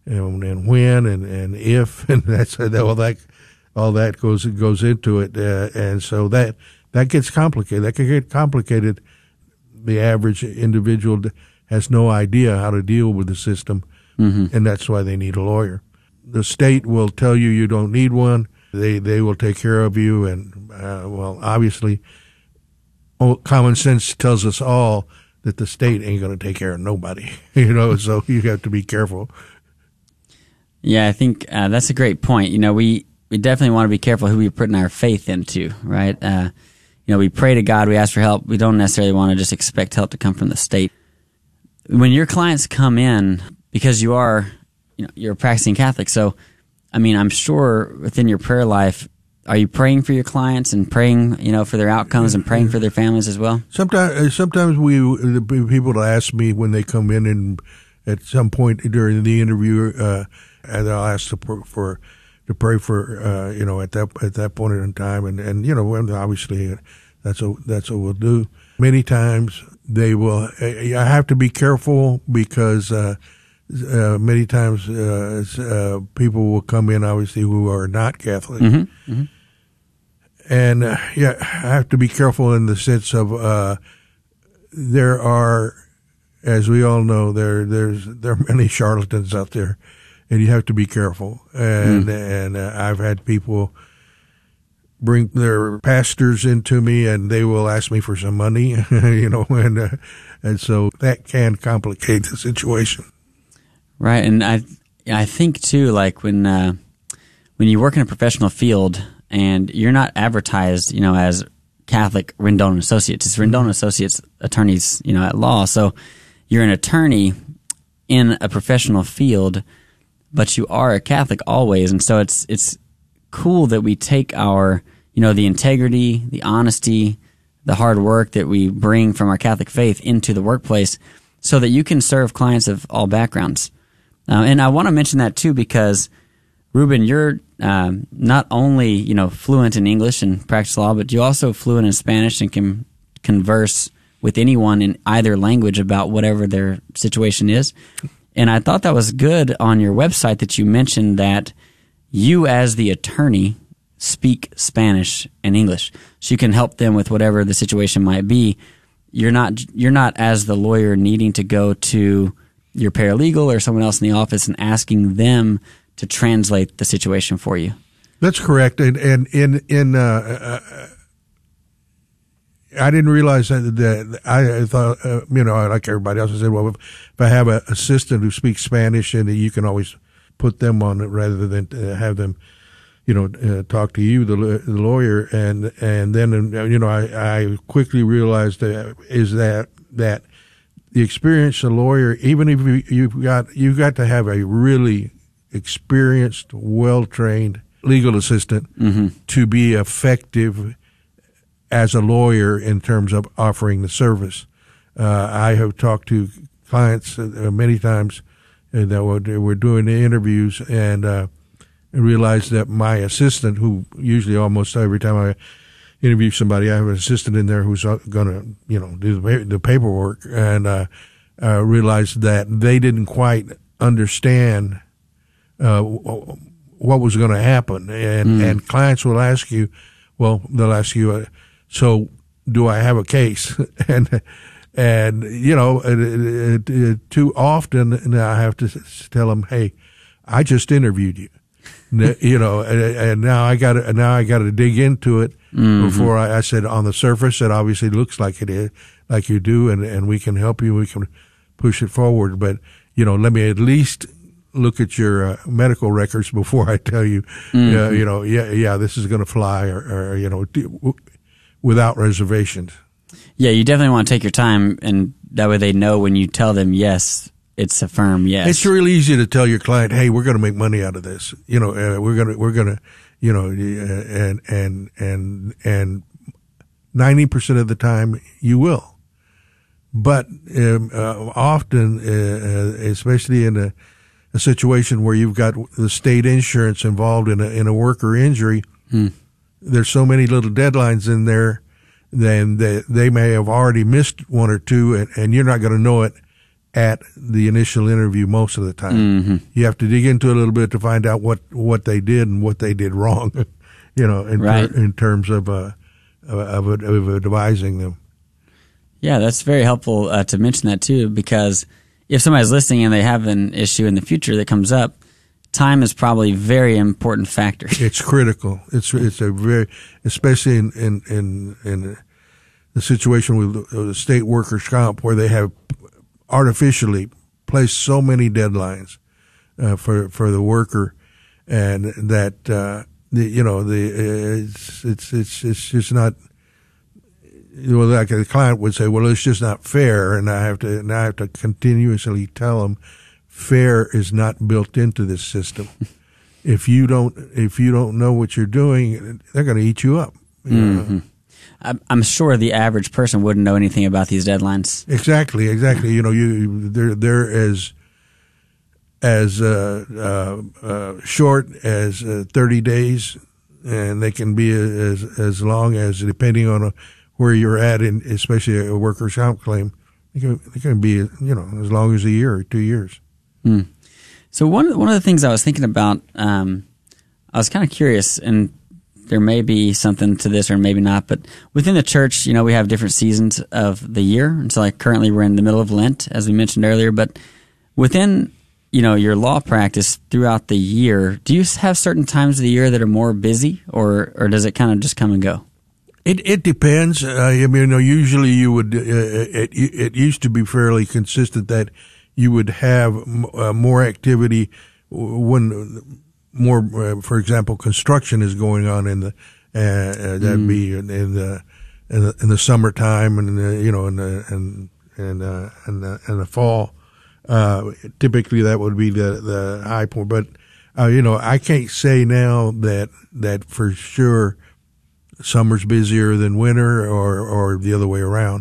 and when and if, and that's all that goes into it, and so that gets complicated. That can get complicated. The average individual has no idea how to deal with the system, and that's why they need a lawyer. The state will tell you don't need one. They will take care of you, and well, obviously, common sense tells us all that the state ain't going to take care of nobody. So you have to be careful. Yeah, I think that's a great point. We definitely want to be careful who we put our faith into, right? We pray to God, we ask for help. We don't necessarily want to just expect help to come from the state. When your clients come in, because you're a practicing Catholic, so, I'm sure within your prayer life, are you praying for your clients and praying, for their outcomes and praying for their families as well? Sometimes the people will ask me when they come in, and at some point during the interview, and they'll ask to pray for at that point in time, and obviously that's what we'll do. Many times they will. I have to be careful because many times people will come in, obviously, who are not Catholic. And I have to be careful in the sense of there are, as we all know, there are many charlatans out there, and you have to be careful. And I've had people bring their pastors into me, and they will ask me for some money, and so that can complicate the situation. Right, and I think too, like when you work in a professional field and you're not advertised, as Catholic Rendon Associates, it's Rendon Associates attorneys, at law. So you're an attorney in a professional field, but you are a Catholic always, and so it's cool that we take our, the integrity, the honesty, the hard work that we bring from our Catholic faith into the workplace, so that you can serve clients of all backgrounds. And I want to mention that too, because Ruben, you're not only fluent in English and practice law, but you also fluent in Spanish and can converse with anyone in either language about whatever their situation is. And I thought that was good on your website that you mentioned that you, as the attorney, speak Spanish and English, so you can help them with whatever the situation might be. You're not as the lawyer needing to go to your paralegal or someone else in the office and asking them to translate the situation for you. That's correct. And I didn't realize that I thought, like everybody else, I said, well, if I have an assistant who speaks Spanish, and you can always put them on it rather than have them, talk to you, the lawyer. And then, I quickly realized that the experienced lawyer, even if you've got to have a really experienced, well-trained legal assistant to be effective as a lawyer in terms of offering the service. I have talked to clients many times that were doing the interviews, and realized that my assistant, who usually almost every time I interview somebody, I have an assistant in there who's going to, do the paperwork, and realized that they didn't quite understand what was going to happen, and clients will ask you, they'll ask you, so do I have a case? and too often I have to tell them, hey, I just interviewed you. And now I got to dig into it before I said on the surface it obviously looks like it is, like you do, and we can help you, we can push it forward, but let me at least look at your medical records before I tell you, this is going to fly, or without reservations. Yeah, you definitely want to take your time, and that way they know when you tell them yes, it's a firm yes. It's really easy to tell your client, hey, we're going to make money out of this. We're going to, and 90% of the time you will. But often, especially in a situation where you've got the state insurance involved in a worker injury, there's so many little deadlines in there, then they may have already missed one or two, and you're not going to know it. at the initial interview most of the time. You have to dig into it a little bit to find out what they did and what they did wrong, in terms of advising them. Yeah, that's very helpful to mention that too, because if somebody's listening and they have an issue in the future that comes up, time is probably a very important factor. It's critical. It's a very, especially in the situation with the state workers' comp, where they have artificially placed so many deadlines for the worker, and that it's just not. Like the client would say, well, it's just not fair, and I have to continuously tell them, fair is not built into this system. If you don't know what you're doing, they're going to eat you up. I'm sure the average person wouldn't know anything about these deadlines. Exactly. They're as short as 30 days, and they can be as long as, depending on where you're at, especially a workers' comp claim, they can be as long as a year or 2 years. So one of the things I was thinking about, I was kind of curious, and there may be something to this or maybe not, but within the church, we have different seasons of the year. And so like currently we're in the middle of Lent, as we mentioned earlier, but within, your law practice throughout the year, do you have certain times of the year that are more busy, or does it kind of just come and go? It depends. Usually you would, it used to be fairly consistent that you would have more activity when more, for example, construction is going on in the, that'd be in the summertime, and in the fall. Typically that would be the high point, but I can't say now that for sure summer's busier than winter, or the other way around.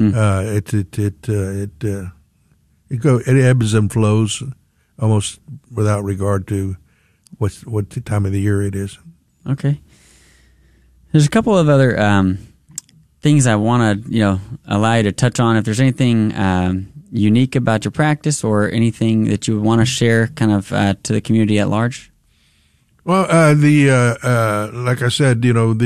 It ebbs and flows almost without regard to what time of the year it is. Okay. There's a couple of other things I want to allow you to touch on. If there's anything unique about your practice, or anything that you would want to share kind of to the community at large. Well, like I said,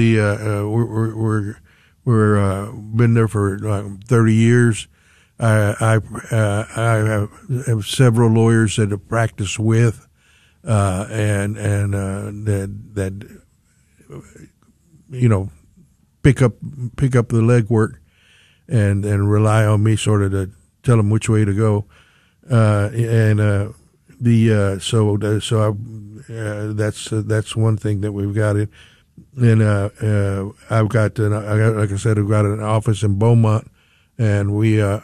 we're been there for 30 years. I have several lawyers that have practiced with, and that pick up the legwork and rely on me sort of to tell them which way to go, that's one thing that we've got it. And I've got like I said, I've got an office in Beaumont, and we have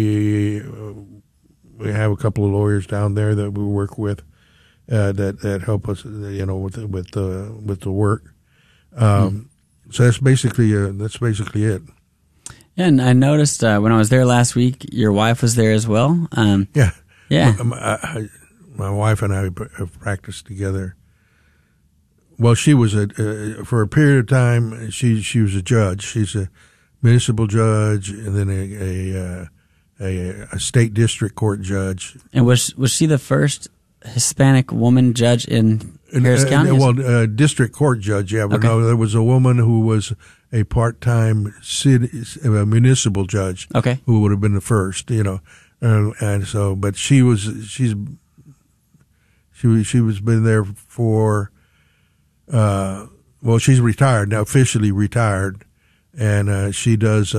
a couple of lawyers down there that we work with that help us with the work. So that's basically it. And I noticed when I was there last week, your wife was there as well. Yeah. My wife and I have practiced together. Well, she was for a period of time. She was a judge. She's a municipal judge, and then a state district court judge. And was she the first Hispanic woman judge in Harris County? Well, district court judge. Yeah, but no, there was a woman who was a part-time municipal judge. Okay. Who would have been the first, and so, but she's been there for, she's retired now, officially retired, and she does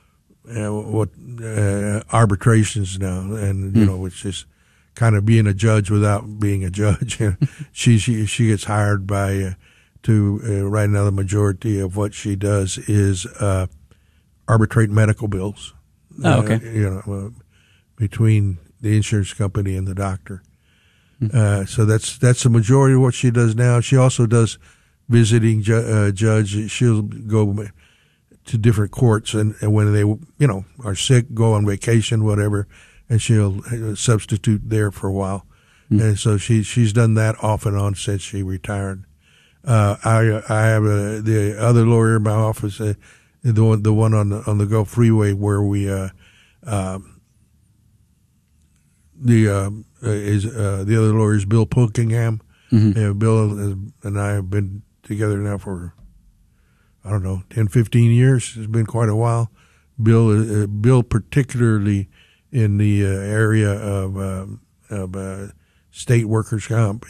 arbitrations now, and which is kind of being a judge without being a judge. She gets hired by right now the majority of what she does is arbitrate medical bills. Oh, okay. Between the insurance company and the doctor. So that's the majority of what she does now. She also does visiting judge. She'll go to different courts, and when they are sick, go on vacation, whatever, and she'll substitute there for a while. And so she's done that off and on since she retired. I have the other lawyer in my office, the one on the Gulf Freeway, where we the other lawyer is Bill Pulkingham. Mm-hmm. Bill and I have been together now for, 10, 15 years. It's been quite a while. Bill particularly in the area of state workers' comp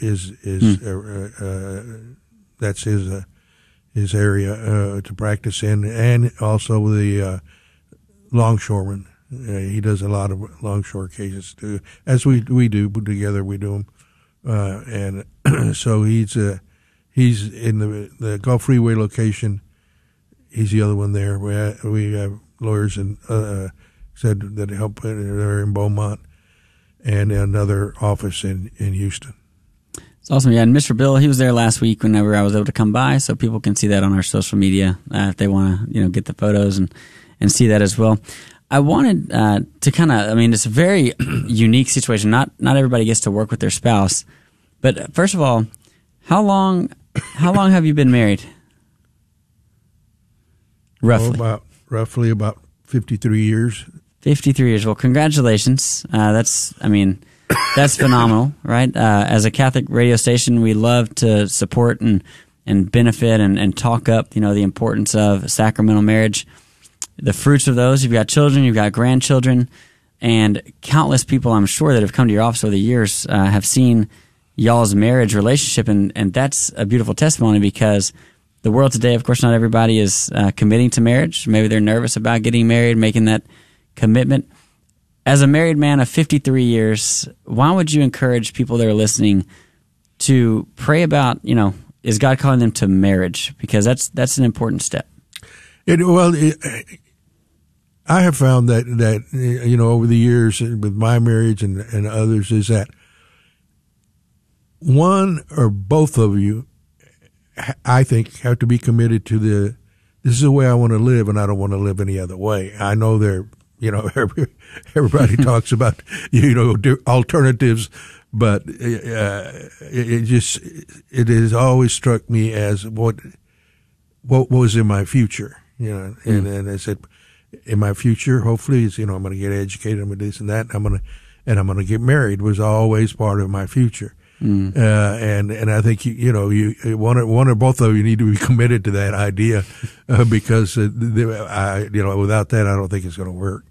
that's his area to practice in, and also the longshoreman. He does a lot of longshore cases too, as we do together. We do them, and so he's in the Gulf Freeway location. He's the other one there. We have lawyers said that help. They're in Beaumont, and another office in Houston. It's awesome. Yeah, and Mr. Bill, he was there last week whenever I was able to come by, so people can see that on our social media if they want to, get the photos and see that as well. I wanted to kind of, it's a very unique situation. Not everybody gets to work with their spouse, but first of all, how long have you been married? Roughly. Roughly about 53 years. 53 years. Well, congratulations. That's phenomenal, right? As a Catholic radio station, we love to support and benefit and talk up, the importance of sacramental marriage. The fruits of those, you've got children, you've got grandchildren, and countless people, I'm sure, that have come to your office over the years have seen y'all's marriage relationship, and that's a beautiful testimony because the world today, of course, not everybody is committing to marriage. Maybe they're nervous about getting married, making that commitment. As a married man of 53 years, why would you encourage people that are listening to pray about, is God calling them to marriage? Because that's an important step. I have found that over the years with my marriage and others is that one or both of you, I think, have to be committed to this is the way I want to live, and I don't want to live any other way. I know everybody talks about, alternatives, but it has always struck me as what was in my future, and I said, in my future, hopefully, I'm going to get educated, I'm going to do this and that, I'm going to get married was always part of my future. And I think one or both of you need to be committed to that idea because without that I don't think it's going to work.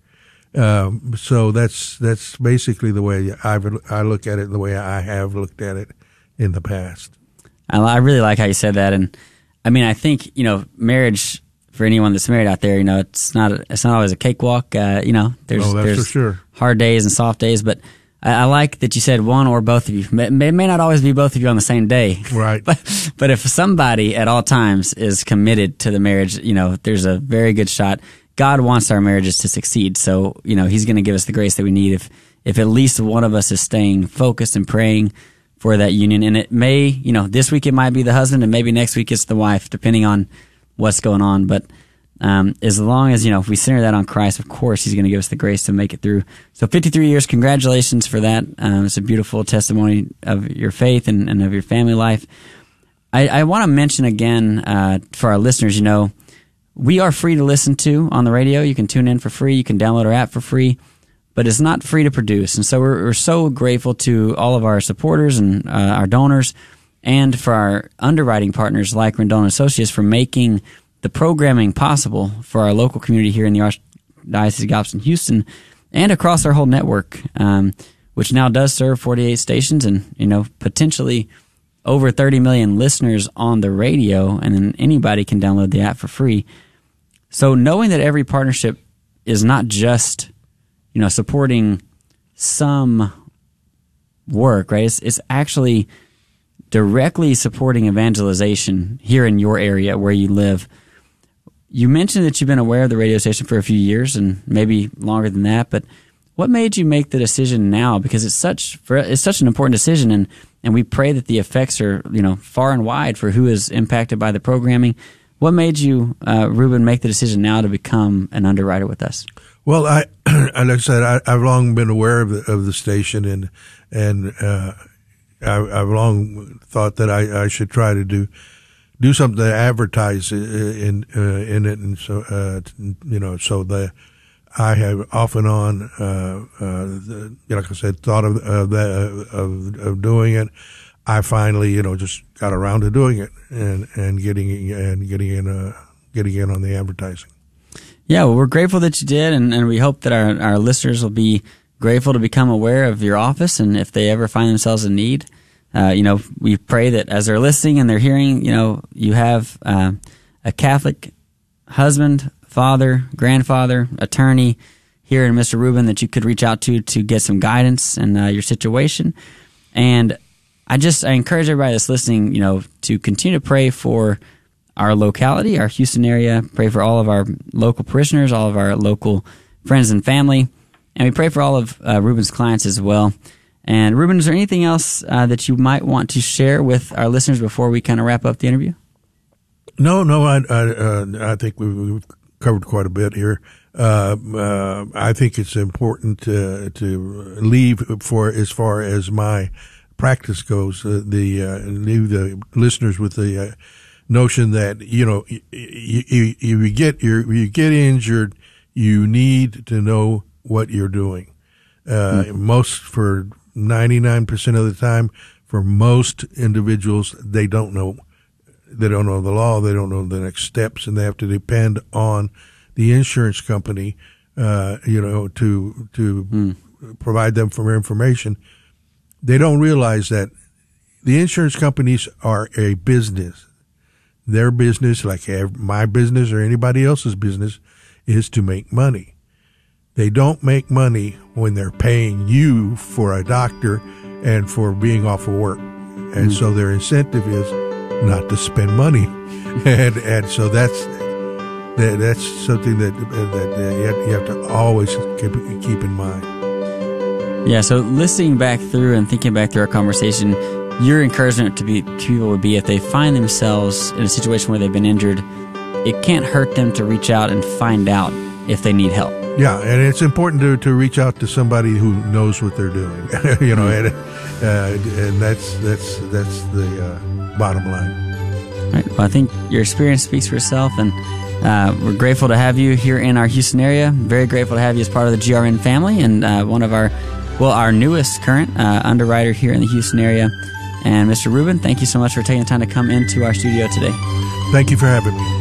So that's basically the way I look at it, the way I have looked at it in the past. I really like how you said that, and I think marriage, for anyone that's married out there, it's not always a cakewalk. There's for sure hard days and soft days, but I like that you said one or both of you. It may not always be both of you on the same day. Right. But if somebody at all times is committed to the marriage, there's a very good shot. God wants our marriages to succeed. So, He's going to give us the grace that we need if at least one of us is staying focused and praying for that union. And it may, this week it might be the husband and maybe next week it's the wife, depending on what's going on. But as long as, if we center that on Christ, of course, He's going to give us the grace to make it through. So 53 years, congratulations for that. It's a beautiful testimony of your faith and of your family life. I want to mention again for our listeners, we are free to listen to on the radio. You can tune in for free. You can download our app for free. But it's not free to produce. And so we're so grateful to all of our supporters and our donors and for our underwriting partners like Rendon Associates for making the programming possible for our local community here in the Archdiocese of Galveston, Houston, and across our whole network, which now does serve 48 stations and, potentially over 30 million listeners on the radio, and then anybody can download the app for free. So knowing that every partnership is not just, supporting some work, right? It's actually directly supporting evangelization here in your area where you live. You mentioned that you've been aware of the radio station for a few years and maybe longer than that, but what made you make the decision now? Because it's such an important decision, and we pray that the effects are, far and wide for who is impacted by the programming. What made you, Ruben, make the decision now to become an underwriter with us? Well, like I said, I've long been aware of the station, and I've long thought that I should try to do something to advertise in it, and so so I have off and on, like I said, thought of doing it. I finally, just got around to doing it and getting in on the advertising. Yeah, well, we're grateful that you did, and we hope that our listeners will be grateful to become aware of your office, and if they ever find themselves in need, we pray that as they're listening and they're hearing, you have a Catholic husband, father, grandfather, attorney here in Mr. Rubin that you could reach out to get some guidance in your situation. And I encourage everybody that's listening, to continue to pray for our locality, our Houston area, pray for all of our local parishioners, all of our local friends and family, and we pray for all of Rubin's clients as well. And Rubin, is there anything else that you might want to share with our listeners before we kind of wrap up the interview? No, I think we've covered quite a bit here. I think it's important to leave as far as my practice goes, leave the listeners with the notion that you get injured, you need to know what you're doing. For 99% of the time, for most individuals, they don't know. They don't know the law. They don't know the next steps, and they have to depend on the insurance company, to provide them for information. They don't realize that the insurance companies are a business. Their business, like my business or anybody else's business, is to make money. They don't make money when they're paying you for a doctor and for being off of work. And so their incentive is not to spend money. And so that's something that you have to always keep in mind. Yeah, so listening back through and thinking back through our conversation, your encouragement to people would be if they find themselves in a situation where they've been injured, it can't hurt them to reach out and find out if they need help. Yeah, and it's important to reach out to somebody who knows what they're doing, and that's the bottom line. All right. Well, I think your experience speaks for itself, and we're grateful to have you here in our Houston area. Very grateful to have you as part of the GRN family, and one of our newest current underwriter here in the Houston area. And Mr. Rubin, thank you so much for taking the time to come into our studio today. Thank you for having me.